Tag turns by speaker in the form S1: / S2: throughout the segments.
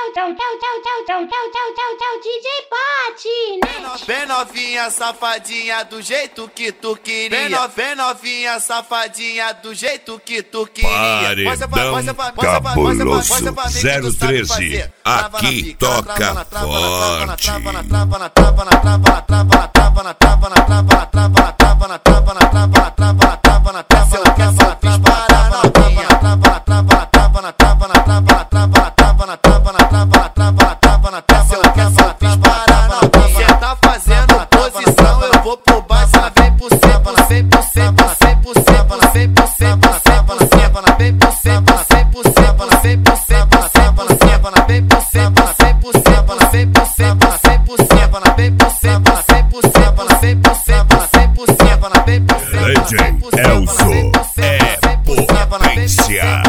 S1: DJ Patinete.
S2: Vem novinha safadinha do jeito que tu queria. Vem novinha safadinha do jeito que tu queria.
S3: Cabuloso 013. Aqui toca forte. Elzo é potência.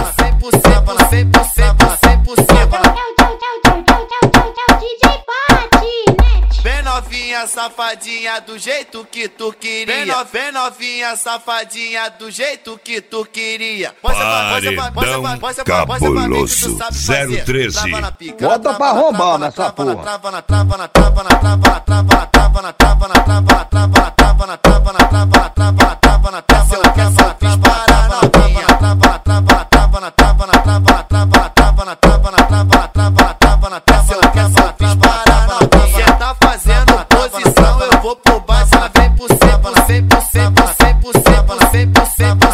S1: DJ Patinete.
S2: Vem novinha safadinha do jeito que tu queria. Vem novinha safadinha do jeito que tu queria.
S3: Paredão cabuloso 013.
S4: Bota pra roubar nessa porra.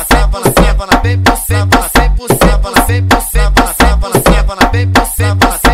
S2: Vem por 100%.